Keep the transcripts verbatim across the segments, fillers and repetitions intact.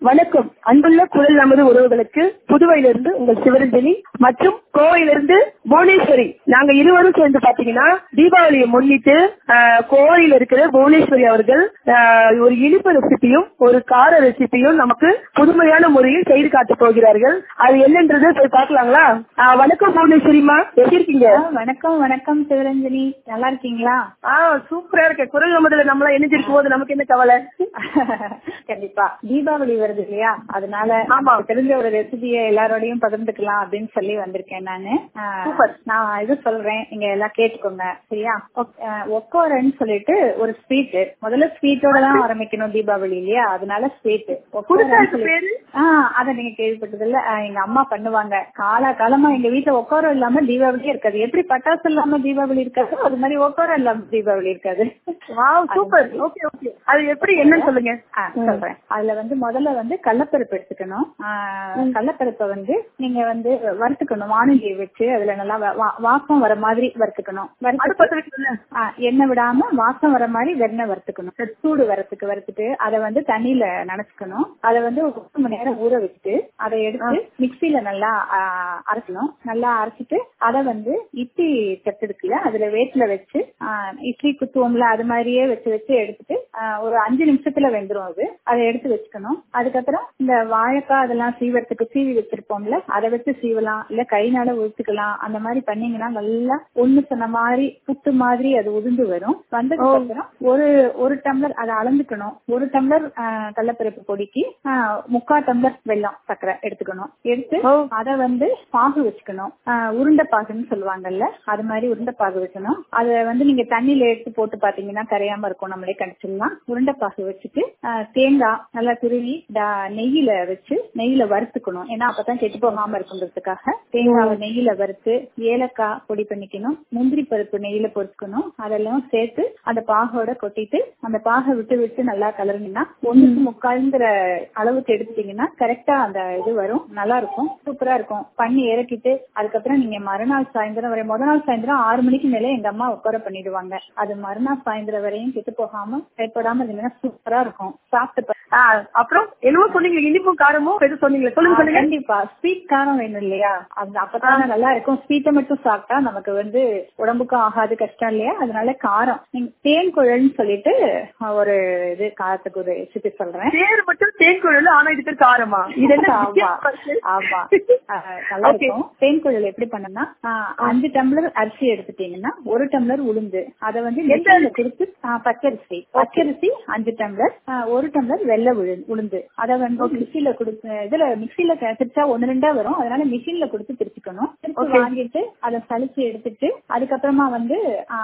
வணக்கம். அன்புள்ள குரல் நமது உறவுகளுக்கு புதுவையிலிருந்து உங்கள் சிவரஞ்சனி மற்றும் கோவையிலிருந்து புவனேஸ்வரி. நாங்க இருவரும் சேர்ந்து பாத்தீங்கன்னா தீபாவளியை முன்னிட்டு கோவையில் இருக்கிற புவனேஸ்வரி அவர்கள் ஒரு இனிப்பு ரெசிபியும் ஒரு கார ரெசிபியும் நமக்கு புதுமையான முறையில் செய்து காட்ட போகிறார்கள். அது என்னன்றது போய் பாக்கலாங்களா? வணக்கம் புவனேஸ்வரிமா, எப்படி இருக்கீங்க? வணக்கம் வணக்கம் சிவரஞ்சனி, நல்லா இருக்கீங்களா? ஆஹ் சூப்பரா இருக்க. குரல் நமதுல நம்மளா இணைஞ்சிருக்கும் போது நமக்கு என்ன கவலை? கண்டிப்பா தீபாவளி வருது இல்லையா, அதனால தெரிஞ்ச ஒரு ரெசிபியை எல்லாரோடையும் பகிர்ந்துக்கலாம் அப்படின்னு சொல்லி வந்திருக்கேன் நானு. நான் இது சொல்றேன், நீங்க எல்லாம் கேட்டுக்கோங்க சரியா? ஒக்கோரன்னு சொல்லிட்டு ஒரு ஸ்வீட், முதல்ல ஸ்வீட்டோட தான் ஆரம்பிக்கணும் தீபாவளி இல்லையா, அதனால ஸ்வீட் ஆஹ் அதை நீங்க கேள்விப்பட்டது இல்ல? எங்க அம்மா பண்ணுவாங்க காலா காலமா. எங்க வீட்டுல ஒக்கோரம் இல்லாம தீபாவளியே இருக்காது. எப்படி பட்டாசு இல்லாம தீபாவளி இருக்காது, அது மாதிரி ஒக்கோரம் இல்லாம தீபாவளி இருக்காது. அது எப்படி என்னன்னு சொல்லுங்க. சொல்றேன். அதுல வந்து முதல்ல வந்து கடலப்பருப்பு எடுத்துக்கணும். கடலப்பருப்பை வந்து நீங்க வந்து வறுத்துக்கணும், வானொலியை வச்சு அதுல நல்லா வாசம் வர மாதிரி வறுத்துக்கணும். எண்ணெய் விடாம வாசம் வர மாதிரி வெண்ணெய் வறுத்துக்கணும். சூடு வரத்துக்கு வறுத்துட்டு அதை வந்து தண்ணியில நனைச்சுக்கணும். அதை வந்து ஒரு மூணு மணி நேரம் ஊற வச்சுட்டு அதை எடுத்து மிக்சியில நல்லா அரைக்கணும். நல்லா அரைச்சிட்டு அதை வந்து இட்லி தட்டு இருக்குல்ல, அதுல வேட்டில வச்சு இட்லி குத்துவோம்ல, அது மாதிரியே வச்சு வச்சு எடுத்துட்டு ஒரு அஞ்சு நிமிஷத்துல வெந்துரும். அது அதை எடுத்து வச்சுக்கணும். அதுக்கப்புறம் இந்த வாழைக்காய் அதெல்லாம் சீவறதுக்கு சீவி வச்சிருப்போம்ல, அதை வச்சு சீவலாம், இல்ல கைனால உதுத்துக்கலாம். அந்த மாதிரி பண்ணீங்கன்னா நல்லா ஒண்ணு சொன்ன மாதிரி புட்டு மாதிரி அது உதிர்ந்து வரும். வந்ததுக்கு அப்புறம் ஒரு ஒரு டம்ளர் அதை அளந்துக்கணும். ஒரு டம்ளர் கடலப்பருப்பு பொடிக்கு முக்கா டம்ளர் வெல்லம் சர்க்கரை எடுத்துக்கணும். எடுத்து அதை வந்து பாகு வச்சுக்கணும். உருண்டை பாகுன்னு சொல்லுவாங்கல்ல, அது மாதிரி உருண்டை பாகு வச்சணும். அதை வந்து நீங்க தண்ணியில எடுத்து போட்டு பாத்தீங்கன்னா கரையாம இருக்கும், நம்மளே கடிச்சிடலாம். உருண்டை பாகு வச்சுட்டு தேங்காய் நல்லா துருவி நெய்யில வச்சு நெய்யில வறுத்துக்கணும். ஏன்னா அப்பதான் கெட்டு போகாம இருக்குன்றதுக்காக தேங்காவை நெய்யில வறுத்து ஏலக்காய் பொடி பண்ணிக்கணும். முந்திரி பருப்பு நெய்யில பொறுத்துக்கணும். அதெல்லாம் சேர்த்து அந்த பாகோட கொட்டிட்டு அந்த பாகை விட்டு விட்டு நல்லா கலர்னீங்கன்னா ஒண்ணுக்கு முக்கால்ங்கிற அளவுக்கு எடுத்துட்டீங்கன்னா கரெக்டா அந்த இது வரும். நல்லா இருக்கும், சூப்பரா இருக்கும். பண்ணி இறக்கிட்டு அதுக்கப்புறம் நீங்க மறுநாள் சாயந்தரம் வரை, முதல் நாள் சாயந்தரம் ஆறு மணிக்கு மேல எங்க அம்மா உட்கார பண்ணிடுவாங்க. அது மறுநாள் சாயந்தரம் வரையும் கெட்டு போகாம கைப்படாம இருந்தீங்கன்னா சூப்பரா இருக்கும். சாப்பிட்டு அப்புறம் என்னவோ சொன்னீங்க, இனிப்பும் காரமும் எது சொன்னீங்க சொல்லுங்க. கண்டிப்பா ஸ்வீட் காரம் வேணும் இல்லையா, அது அப்பதான் நல்லா இருக்கும். ஸ்வீட்டை மட்டும் சாப்பிட்டா நமக்கு வந்து உடம்புக்கும் ஆகாது, கஷ்டம் இல்லையா, அதனால காரம். நீங்க தேன் குழல்னு சொல்லிட்டு ஒரு இது காரத்துக்கு ஒரு ரெசிபி சொல்றேன். தேன் மட்டும் தேன் குழல், ஆனா இதுக்கு காரமா? இது என்ன? ஆமா நல்லா இருக்கும். தேன் குழல் எப்படி பண்ணனா, அஞ்சு டம்ளர் அரிசி எடுத்துட்டீங்கன்னா ஒரு டம்ளர் உளுந்து, அதை வந்து கொடுத்து பச்சரிசி பச்சரிசி அஞ்சு டம்ளர், ஒரு டம்ளர் வெள்ளை உளுந்து, அதை வந்து மிக்சியில கொடுத்து இதுல மிக்சியில திரிச்சா ஒன்னு ரெண்டா வரும், அதனால மிஷின்ல கொடுத்து திரிச்சுக்கணும். திருப்பி வாங்கிட்டு அதை சளிச்சு எடுத்துட்டு அதுக்கப்புறமா வந்து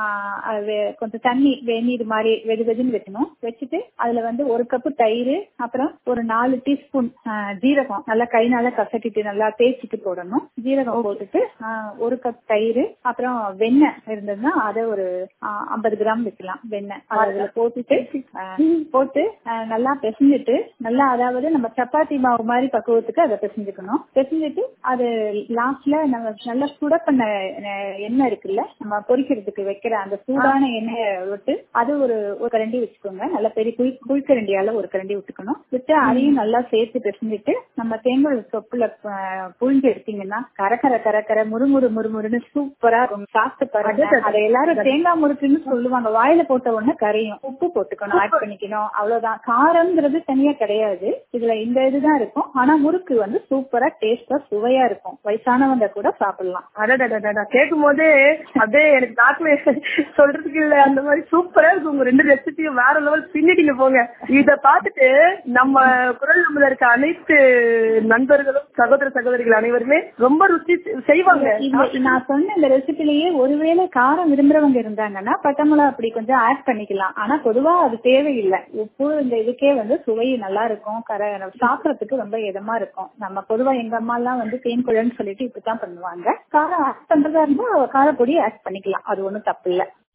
கொஞ்சம் தண்ணி வெந்நீர் மாதிரி வெது வெதுன்னு வைக்கணும். வச்சுட்டு அதுல வந்து ஒரு கப்பு தயிர், அப்புறம் ஒரு நாலு டீஸ்பூன் ஜீரகம் நல்லா கைனால கசக்கிட்டு நல்லா தேய்ச்சிட்டு போடணும். ஜீரகம் போட்டுட்டு ஒரு கப் தயிர், அப்புறம் வெண்ணெய் இருந்ததுன்னா அதை ஒரு ஐம்பது கிராம் வைக்கலாம். வெண்ணெய் அதுல போட்டுட்டு போட்டு நல்லா பிசைஞ்சிட்டு நல்லா, அதாவது நம்ம சப்பாத்தி மாவு மாதிரி பக்குவத்துக்கு அதை பிசைஞ்சுக்கணும். பிசைஞ்சிட்டு அது லாஸ்ட்ல நம்ம நல்லா சுட பண்ண எண்ணெய் இருக்குல்ல, நம்ம பொரிக்கிறதுக்கு வைக்கிற அந்த சூடான எண்ணெயை விட்டு அது ஒரு ஒரு கரண்டி வச்சுக்கோங்க. நல்லா பெரிய குழி குழிக்கரண்டியால ஒரு கரண்டி விட்டுக்கணும். விட்டு அதையும் நல்லா சேர்த்து பிசைஞ்சிட்டு நம்ம தேங்காய் தொப்புல புழிஞ்சு எடுத்தீங்கன்னா கரக்கர கரக்கர முறுமுறு முறுமுறுன்னு சூப்பரா இருக்கும். சாப்பிட்டு பாருங்க. அதை எல்லாரும் தேங்காய் முறுக்குன்னு சொல்லுவாங்க. வாயில போட்ட உடனே கரையும். உப்பு போட்டுக்கணும், ஆட் பண்ணிக்கணும், அவ்வளவுதான். காரம்ங்கிறது தனியா கிடையாது, இதுல இந்த இதுதான் இருக்கும். ஆனா முறுக்கு வந்து சூப்பரா டேஸ்டா சுவையா இருக்கும். வயசானவங்க கூட சாப்பிடலாம். அடடா கேட்கும் போது அப்படியே எனக்கு நாக்குல சொல்றதுக்கு இல்ல, அந்த மாதிரி சூப்பரா இருக்கும். உங்க ரெண்டு ரெசிபியும் வேற லெவல் பின்னிட்டீங்க போங்க. இத பாத்துட்டு நம்ம குரல் நம்மள இருக்க அனைத்து நண்பர்களும் சகோதர சகோதரிகள் அனைவருமே ரொம்ப ருசி செய்வாங்க. நான் சொன்ன இந்த ரெசிபிலேயே ஒருவேளை காரம் விரும்புறவங்க இருந்தாங்கன்னா பட்டமளா அப்படி கொஞ்சம் ஆட் பண்ணிக்கலாம். ஆனா பொதுவா அது தேவையில்லை. உப்பு இந்த இதுக்கே வந்து சுவை நல்லா இருக்கும், கர சாப்பிடறதுக்கு ரொம்ப இதமா இருக்கும். நம்ம பொதுவா எங்க அம்மா எல்லாம் வந்து தேன் குழல்னு சொல்லிட்டு இப்படித்தான் பண்ணுவாங்க. காரம் ஆட் பண்றதா இருந்தா காரப்பொடி ஆட் பண்ணிக்கலாம், அது ஒண்ணும் தப்பு இல்ல.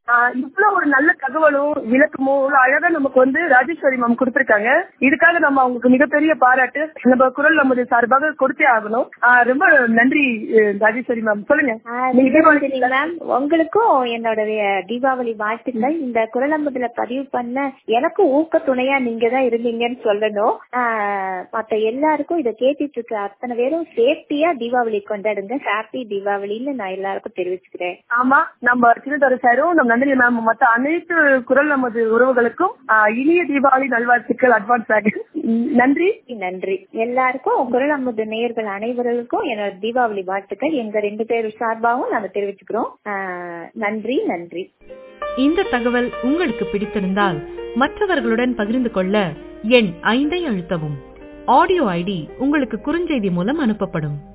இவ்வளவு ஒரு நல்ல தகவலும் விளக்கமும் அழகா நமக்கு வந்து ராஜேஸ்வரி மேம் கொடுத்திருக்காங்க. இதுக்காக நம்ம அவங்களுக்கு மிகப்பெரிய பாராட்டு நம்ம குரல் நமது சார்பாக கொடுத்தே ஆகணும். ரொம்ப நன்றி ராஜேஸ்வரி மேம். சொல்லுங்க. மேம் உங்களுக்கும் என்னுடைய தீபாவளி வாழ்த்துக்கள். இந்த குரல் அமுதுல பதிவு பண்ண எனக்கும் ஊக்க துணையா நீங்க தான் இருந்தீங்கன்னு சொல்லணும். மத்த எல்லாருக்கும் இதை கேட்டுட்டு இருக்க அத்தனை பேரும் சேஃப்டியா தீபாவளி கொண்டாடுங்க. ஹாப்பி தீபாவளின்னு நான் எல்லாருக்கும் தெரிவிச்சுக்கிறேன். ஆமா, நம்ம சின்னதொரு சாரும் நம்ம நந்தினி மேம் மற்ற அனைத்து குரல் நமது உறவுகளுக்கும் இனிய தீபாவளி நல்வாழ்த்துக்கள் அட்வான்ஸ் ஆக. நன்றி நன்றி. எல்லாருக்கும் குரல் அமுது நேயர்கள் அனைவருக்கும் என்னோட தீபாவளி வாழ்த்துக்கள் எங்க ரெண்டு பேரும் சார்பாகவும் நாங்க தெரிவிச்சுக்கிறோம். நன்றி நன்றி. இந்த தகவல் உங்களுக்கு பிடித்திருந்தால் மற்றவர்களுடன் பகிர்ந்து கொள்ள எண் ஐந்தை அழுத்தவும். ஆடியோ ஐடி உங்களுக்கு குறுஞ்செய்தி மூலம் அனுப்பப்படும்.